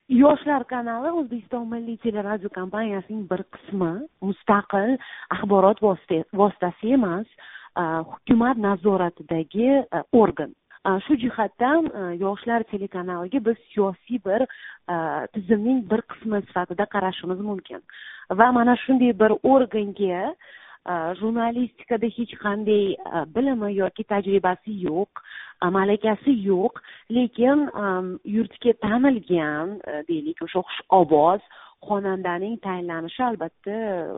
Yoshlar kanali O'zbekiston Milliy teleradio kompaniyasining bir qismi, mustaqil axborot vositasi emas, hukumat nazoratidagi organ. Shu jihatdan Yoshlar telekanaliga biz siyosiy bir tizimning bir qismi sifatida qarashimiz mumkin. Va mana shunday bir organga jurnalistikada hech qanday bilimi yoki tajribasi yo'q, malakasi yo'q, lekin yurtga tanilgan, deylik, o'sha xush ovoz xonandaning tayinlanishi albatta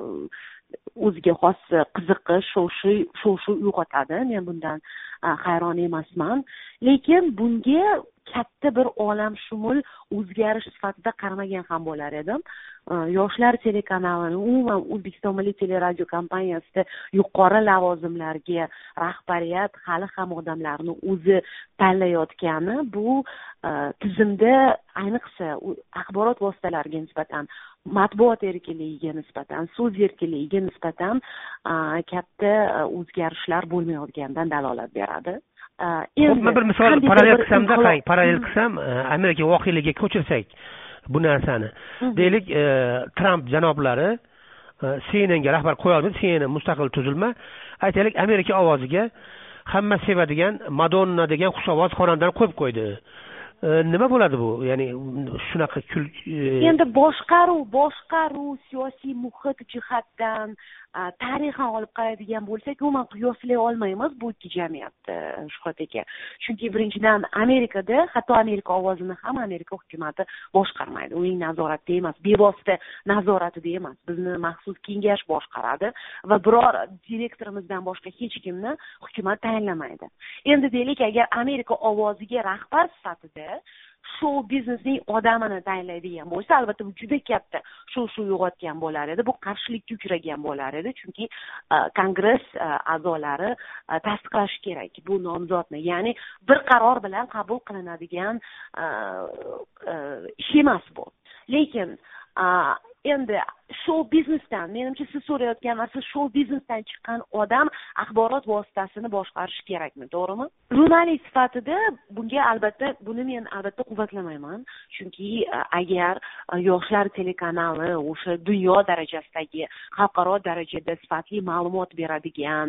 o'ziga xos qiziqish, shov-shuv uyg'otadi. Men bundan hayron emasman, lekin bunga katta bir olamshumul o'zgarish sifatida qaramagan ham bo'lar edim. Yoshlar telekanalini umuman O'zbekiston Milliy teleradio kompaniyasida yuqori lavozimlarga rahbariyat hali ham odamlarni o'zi tanlayotgani bu tizimda, ayniqsa axborot vositalariga nisbatan, matbuot erkinligiga nisbatan, so'z erkinligiga nisbatan katta o'zgarishlar bo'lmayotganidan dalolat beradi. Men bir misol parallel qilsam, Amerika voqealigiga ko'chirsak bu narsani. Deylik, Trump janoblari CNNga rahbar qo'ya olmadi, CNN mustaqil tuzilma. Aytaylik, Amerika ovoziga hamma sevadigan Madonna degan xushovoz xonandani qo'yib qo'ydi. Nima bo'ladi bu? Ya'ni shunaqa endi boshqaruv siyosiy muhit jihatdan tarixan olib qaraydigan bo'lsak, umuman qiyoslay olmaymiz bu ikki jamiyatni, Shuhrat aka. Chunki birinchidan Amerikada, hatto Amerika ovozini ham Amerika hukumati boshqarmaydi. Uning nazoratida emas, bevosita nazoratida emas. Bizni maxsus kengash boshqaradi va biror direktorimizdan boshqa hech kimni hukumat tayinlamaydi. Endi deylik, agar Amerika ovoziga rahbar sifatida shou biznesning odamini tayinlaydigan bo'lsa, albatta bu juda katta shov-shuv uyg'otgan bo'lar edi. Bu qarshilikka uchragan bo'lar edi, chunki kongress a'zolari tasdiqlashi kerak bu nomzodni. Ya'ni bir qaror bilan qabul qilinadigan ish emas bu. Lekin endi shou biznesdan, menimcha siz so'rayotgan narsa, shou biznesdan chiqqan odam axborot vositasini boshqarishi kerakmi, to'g'rimi? Jurnalist sifatida buni men albatta quvvatlamayman, chunki agar Yoshlar telekanali o'sha dunyo darajasidagi, xalqaro darajada sifatli ma'lumot beradigan,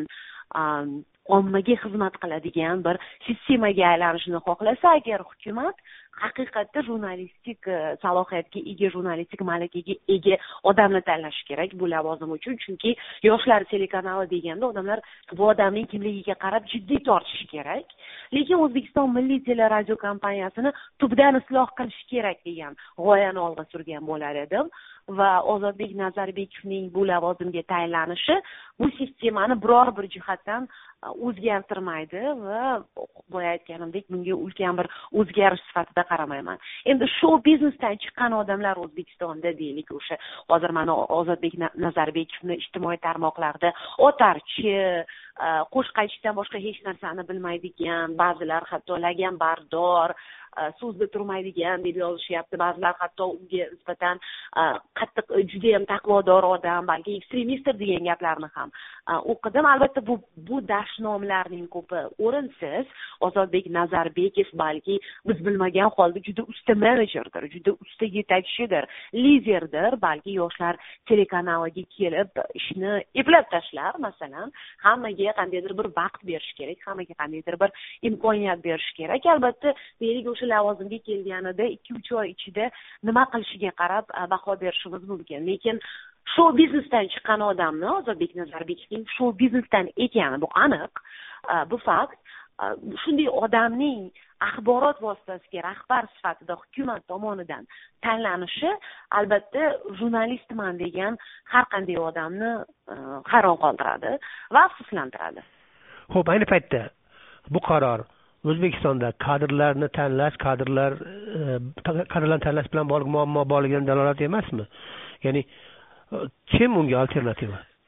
ommaga xizmat qiladigan bir sistemaga aylanishni xohlasa, agar hukumat haqiqatda jurnalistik salohiyatga ega, jurnalistik malakaga ega odamni tanlashi kerak bu lavozim uchun. Chunki Yoshlar telekanali deganda odamlar bu odamning kimligiga qarab jiddiy tortishi kerak. Lekin O'zbekiston Milliy teleradio kompaniyasini tubdan isloh qilish kerak degan g'oyani olg'a surgan bo'lar edim va Ozodbek Nazarbekovning bu lavozimga tayinlanishi bu sistemani biror bir jihatdan o'zgartirmaydi va boya aytganimdek, bunga ulkan bir o'zgarish sifatida qaramayman. Endi shou biznesdan chiqqan odamlar O'zbekistonda, deylik, o'sha hozir mana Ozodbek Nazarbekovni ijtimoiy tarmoqlarda otarchi, qo'shiq aytishdan boshqa hech narsani bilmaydigan, ba'zilar hatto laganbardor, so'zda turmaydigan deb yozishyapti. Ba'zilar hatto unga nisbatan qattiq, juda ham taqvodor odam, balki ekstremistdir degan gaplarni ham o'qidim. Albatta bu dashnomlarning ko'pi o'rinsiz. Ozodbek Nazarbekov balki biz bilmagan holda juda usta menejerdir, juda usta yetakchidir, liderdir. Balki Yoshlar telekanaliga kelib ishni eplab tashlar. Masalan, hammaga qandaydir bir vaqt berish kerak, hammaga qandaydir bir imkoniyat berish kerak. Albatta, deylik, o'sha lavozimga kelganida 2-3 oy ichida nima qilishiga qarab baho berishimiz mumkin. Lekin shou biznesdan chiqqan odamni, Ozodbek Nazarbekovning shou biznesdan ekani bu aniq, bu fakt. Shunday odamning axborot vositasiga rahbar sifatida hukumat tomonidan tanlanishi albatta jurnalistman degan har qanday odamni hayron qoldiradi va afsuslantiradi. Xo'p, ayni paytda bu qaror O'zbekistonda kadrlarni tanlash, kadrlarni tanlash bilan bog'liq muammo borligidan dalolat emasmi? Ya'ni kim unga alternativa?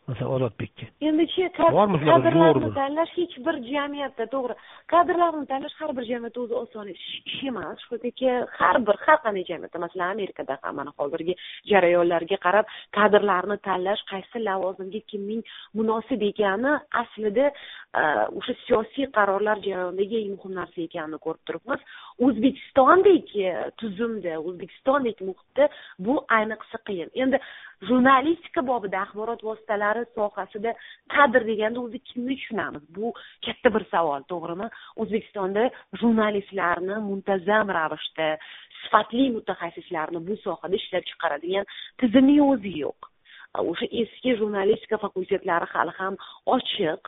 masalan Ozodbekka. Endi-chi kadrlarni tanlash hech bir jamiyatda, to'g'ri, kadrlarni tanlash har bir jamiyatda o'zi oson ish emas. Shuning har qanday jamiyatda, masalan Amerikada ham mana hozirgi jarayonlarga qarab kadrlarni tanlash, qaysi lavozimga kimning munosib ekani aslida o'sha siyosiy qarorlar jarayonidagi eng muhim narsa ekanini ko'rib turibmiz. O'zbekistondek tuzumda, O'zbekistondek muhitda bu ayniqsa qiyin. Endi jurnalistika bobida, axborot vositalari sohasida kadr deganda o'zi kimni tushunamiz? Bu katta bir savol, to'g'rimi? O'zbekistonda jurnalistlarni muntazam ravishda, sifatli mutaxassislarni bu sohada ishlab chiqaradigan tizimning o'zi yo'q. O'sha eski jurnalistika fakultetlari hali ham ochiq.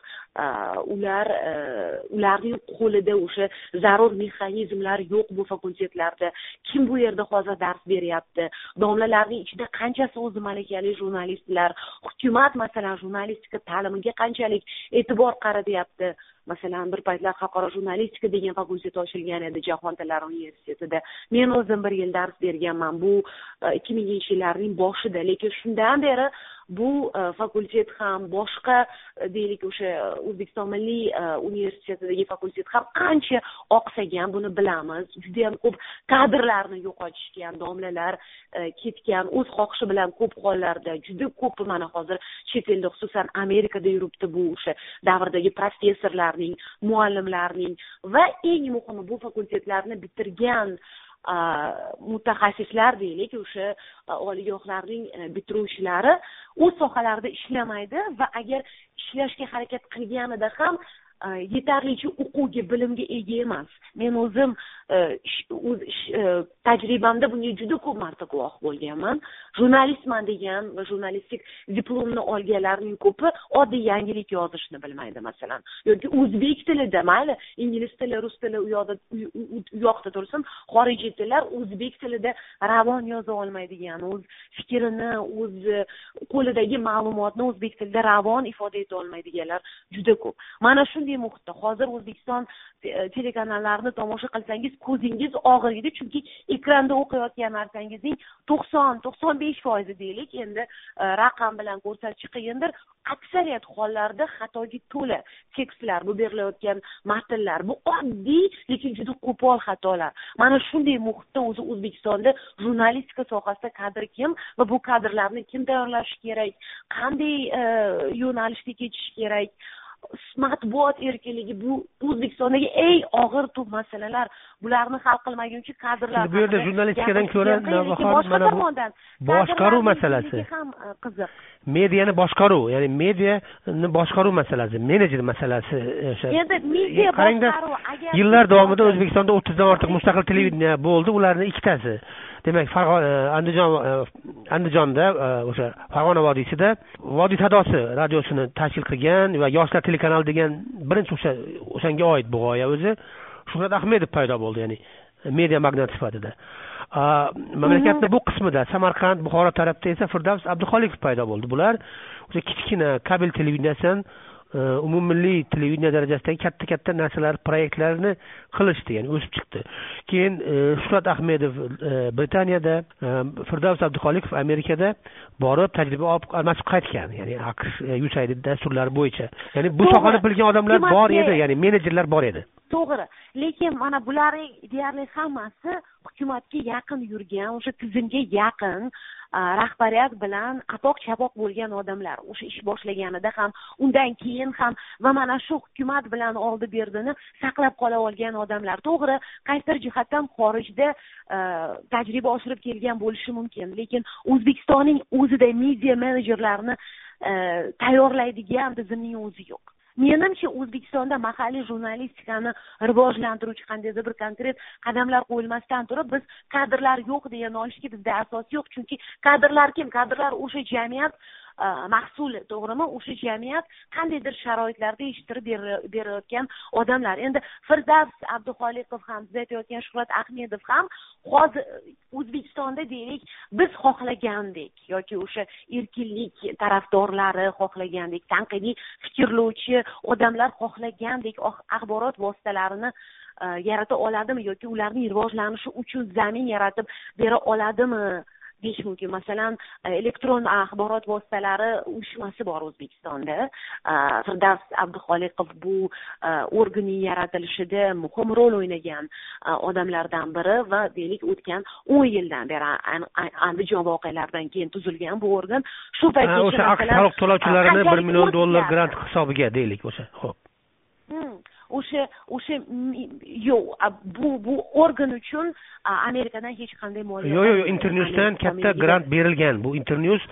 Ularning qo'lida o'sha zarur mexanizmlar yo'q bu fakultetlarda. Kim bu yerda hozir dars beryapti? Domlalarning ichida qanchasi o'zi malakali jurnalistlar? Hukumat masalan jurnalistika ta'limiga qanchalik e'tibor qaratyapti? Masalan, bir paytlar xalqaro jurnalistika degan fakultet ochilgan edi Jahon tillari universitetida. Men o'zim bir yil dars berganman. Bu 2000-yillarning boshida, lekin shundan beri bu fakultet ham boshqa deylik o'sha O'zbekiston Milliy universitetidagi fakultet ham qancha oqsagan, buni bilamiz. Juda ham ko'p kadrlarni yo'qotishgan, domlalar ketgan, o'z xohishi bilan ko'p hollarda juda ko'p mana hozir chet elda, xususan Amerikada yuribdi bu o'sha davrdagi professorlarning, muallimlarning va eng muhimi bu fakultetlarni bitirgan mutaxassislar deylik, o'sha oliygohlarning bitiruvchilari o'z sohalarida ishlamaydi va agar ishlashga harakat qilganida ham yetarlicha o'quvga, bilimga ega emas. Men o'zim tajribamda bunga juda ko'p marta guvoh bo'lganman. Jurnalistman degan va jurnalistik diplomni olganlarning ko'pi oddiy yangilik yozishni bilmaydi masalan. Yoki o'zbek tilida, mayli ingliz tili, rus tili u yoqda tursin, xorijiy tillar o'zbek tilida ravon yoza olmaydigan, o'z fikrini, o'z qo'lidagi ma'lumotni o'zbek tilida ravon ifoda eta olmaydiganlar juda ko'p. Mana shunday muhitda hozir O'zbekiston telekanallarini tomosha qilsangiz ko'zingiz og'riydi, chunki ekranda o'qiyotgan narsangizning 90-95% deylik, endi raqam bilan ko'rsatish qiyindir. Aksariyat hollarda xatoga to'la tekstlar, bu berilayotgan matnlar, bu oddiy lekin juda qo'pol xatolar. Mana shunday muhitda o'zi O'zbekistonda jurnalistika sohasida kadr kim va bu kadrlarni kim tayyorlashi kerak, qanday yo'nalishga ketish kerak? Matbuot erkinligi bu O'zbekistondagi eng og'ir masalalar. Bularni hal qilmaguncha kadrlar. Bu yerda jurnalistikadan ko'ra navbahor mana bu boshqaruv masalasi ham qiziq. Mediani boshqaruv, ya'ni mediani boshqaruv masalasi, menejer masalasi. Endi media boshqaruv agar yillar davomida O'zbekistonda 30 dan ortiq mustaqil televideniya bo'ldi, ularning ikkitasi. Demak, Andijonda o'sha Farg'ona vodiysida Vodiy sadosi radiosini tashkil qilgan va Yoshlar telekanali degan birinchi o'shanga oid bu g'oya o'zi Shuhrat Ahmedov paydo bo'ldi, ya'ni media magnat sifatida. Mamlakatning bu qismida Samarqand, Buxoro tarafda esa Firdavs Abduxoliqov paydo bo'ldi. Bular o'sha kichkina kabel televideniyasidan umummilliy televideniya darajasidagi katta narsalar, proyektlarni qilishdi, ya'ni o'sib chiqdi. Keyin Shuhrat Ahmedov Britaniyada, Firdavs Abduxoliqov Amerikada borib tajriba olib almashib qaytgan, ya'ni AQSh USAID dasturlari bo'yicha. Ya'ni bu sohani bilgan odamlar bor edi, ya'ni menejerlar bor edi. To'g'ri, lekin mana bularning deyarli hammasi hukumatga yaqin yurgan, o'sha tizimga yaqin rahbariyat bilan atoq-chapoq bo'lgan odamlar. O'sha ish boshlaganida ham, undan keyin ham va mana shu hukumat bilan oldi-berdini saqlab qola olgan odamlar. To'g'ri, qaysidir jihatdan xorijda tajriba oshirib kelgan bo'lishi mumkin, lekin O'zbekistonning o'zida media menejerlarni tayyorlaydigan tizimning o'zi yo'q. Menimcha O'zbekistonda mahalliy jurnalistikani rivojlantiruvchi qandaydir bir konkret qadamlar qo'yilmasdan turib biz kadrlar yo'q deya olishga bizda asos yo'q, chunki kadrlar kim? Kadrlar o'sha jamiyat mahsuli, to'g'rimi? O'sha jamiyat qandaydir sharoitlarda yetishtirib berayotgan odamlar. Endi Firdavs Abduxoliqov ham, siz aytayotgan Shuhrat Ahmedov ham hozir O'zbekistonda deylik biz xohlagandek yoki o'sha erkinlik tarafdorlari xohlagandek, tanqidiy fikrlovchi odamlar xohlagandek axborot vositalarini yarata oladimi yoki ularning rivojlanishi uchun zamin yaratib bera oladimi deyish mumkin. Masalan, elektron axborot vositalari uyushmasi bor O'zbekistonda. Firdavs Abduxoliqov bu organning yaratilishida muhim rol o'ynagan odamlardan biri va deylik o'tgan 10 yildan beri Andijon voqealaridan keyin tuzilgan bu organ. Shu paytgacha o'sha aks soliq to'lovchilarini $1 million grant hisobiga deylik o'sha. Xo'p. O'sha yo'q, bu organ uchun Amerikadan hech qanday moliya yo'q, Internews'dan katta grant berilgan. Bu Internews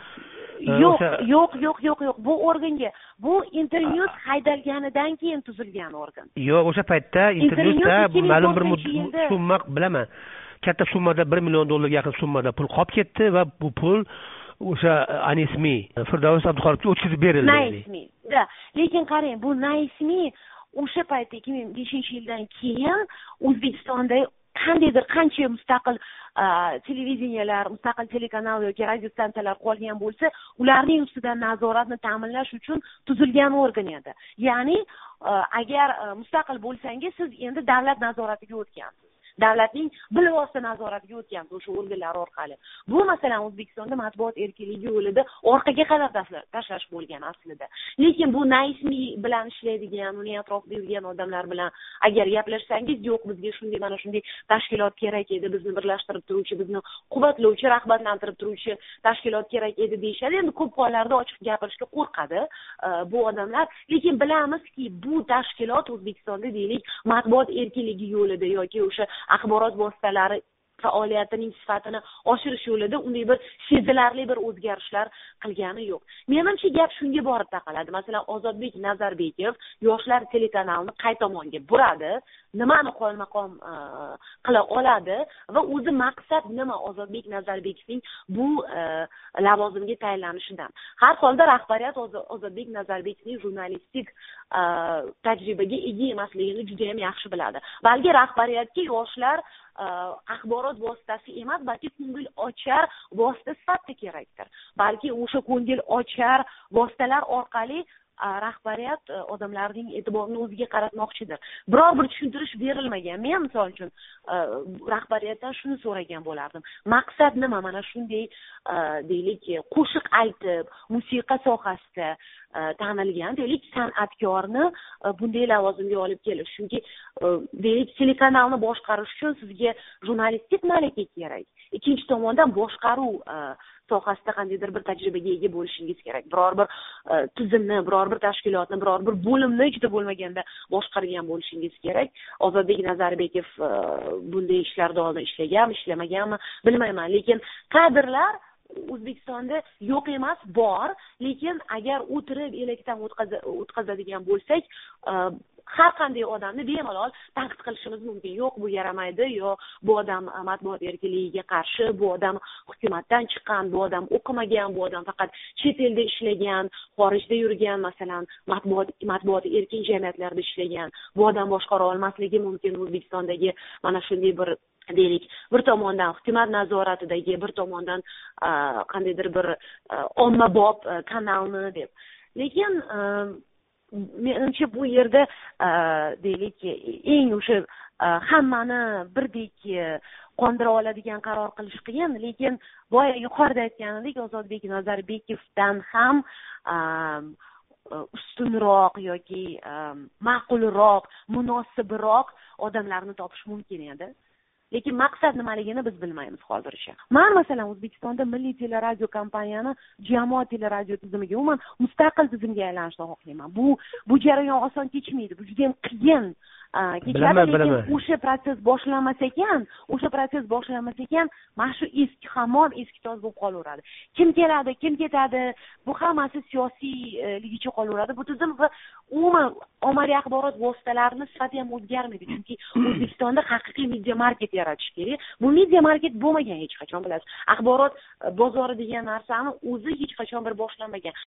yo'q. Bu organga, bu Internews haydalganidan keyin tuzilgan organ. Yo'q, o'sha paytda Internewsda ma'lum bir summa bilaman. Katta summada $1 million yaqin summada pul qolib ketdi va bu pul o'sha Anismi Firdavs Abduxoliqovga o'tkazib berildi. Naismi. Lekin qarang, bu Naismi o'sha paytda 2005-yildan keyin O'zbekistonda qancha mustaqil televideniyalar, mustaqil telekanal yoki radio stansiyalar qolgan bo'lsa, ularning ustidan nazoratni ta'minlash uchun tuzilgan organ edi. Ya'ni agar mustaqil bo'lsangiz, siz endi davlat nazoratiga o'tgansiz. Davlatning bilvosita nazoratiga o'tgansiz o'sha organlar orqali. Bu masalan O'zbekistonda matbuot erkinligi yo'lida orqaga qadam tashlash bo'lgan aslida. Lekin bu Naismi bilan ishlaydigan, uning atrofida yurgan odamlar bilan agar gaplashsangiz, yo'q, bizga shunday mana shunday tashkilot kerak edi, bizni birlashtirib turuvchi, bizni quvvatlovchi, rag'batlantirib turuvchi tashkilot kerak edi deyishadi. Endi ko'p hollarda ochiq gapirishga qo'rqadi bu odamlar. Lekin bilamizki, bu tashkilot O'zbekistonda deylik matbuot erkinligi yo'lida yoki o'sha axborot vositalari faoliyatining sifatini oshirish yo'lida unday bir sezilarli bir o'zgarishlar qilgani yo'q. Menimcha gap shunga borib taqaladi. Masalan, Ozodbek Nazarbekov yoshlar telekanalini qay tomonga buradi, nimani qo'lmaqom qila oladi va o'zi maqsad nima Ozodbek Nazarbekovning bu lavozimga tayinlanishidan. Har holda rahbariyat Ozodbek Nazarbekovning jurnalistik tajribaga ega emasligini juda ham yaxshi biladi. Balki rahbariyatga yoshlar axborot vositasi emas, balki ko'ngil ochar vosita sifatida kerakdir. Balki o'sha ko'ngil ochar vositalar orqali rahbariyat odamlarning e'tiborini o'ziga qaratmoqchidir. Biror bir tushuntirish berilmagan. Men misol uchun rahbariyatdan shuni so'ragan bo'lardim. Maqsad nima? Mana shunday deylik qo'shiq aytib, musiqa sohasida tanilgan deylik san'atkorni bunday lavozimga olib kelish. Chunki deylik telekanalni boshqarish uchun sizga jurnalistik malaka kerak. Ikkinchi tomondan boshqaruv sohasida qandaydir bir tajribaga ega bo'lishingiz kerak. Biror bir tizimni, biror bir tashkilotni, biror bir bo'limni juda bo'lmaganda boshqargan bo'lishingiz kerak. Ozodbek Nazarbekov bunday ishlarda oldin ishlaganmi, ishlamaganmi bilmayman, lekin kadrlar O'zbekistonda yo'q emas, bor, lekin agar o'tirib elakdan o'tkazadigan bo'lsak, har qanday odamni bemalol tanqid qilishimiz mumkin. Yo'q, bu yaramaydi, yo bu odam matbuot erkinligiga qarshi, bu odam hukumatdan chiqqan, bu odam o'qimagan, bu odam faqat chet elda ishlagan, xorijda yurgan, masalan, matbuot erkin jamiyatlarda ishlagan, bu odam boshqara olmasligi mumkin O'zbekistondagi mana shunday bir deylik, bir tomondan hukumat nazoratidagi, bir tomondan qandaydir bir ommabop kanalni deb. Lekin menimcha bu yerda deylik eng o'sha hammani birdek qondira oladigan qaror qilish qiyin, lekin boya yuqorida aytganidek Ozodbek Nazarbekovdan ham ustunroq yoki ma'qulroq, munosibroq odamlarni topish mumkin edi. Lekin maqsad nimaligini biz bilmaymiz hozircha. Men masalan O'zbekistonda milliy teleradio kompaniyani jamoat teleradio tizimiga, umuman mustaqil tizimga aylanishni xohlayman. Bu jarayon oson kechmaydi. Bu juda ham qiyin. Lekin o'sha proses boshlanmas ekan, mana shu hamon eski toz bo'lib qolaveradi. Kim keladi, kim ketadi, bu hammasi siyosiyligicha qolaveradi. Bu tizim va umuman ommaviy axborot vositalarini sifati ham o'zgarmaydi. Chunki O'zbekistonda haqiqiy media market yaratish kerak. Bu media market bo'lmagan hech qachon, bilasiz. Axborot bozori degan narsani o'zi hech qachon bir boshlanmagan.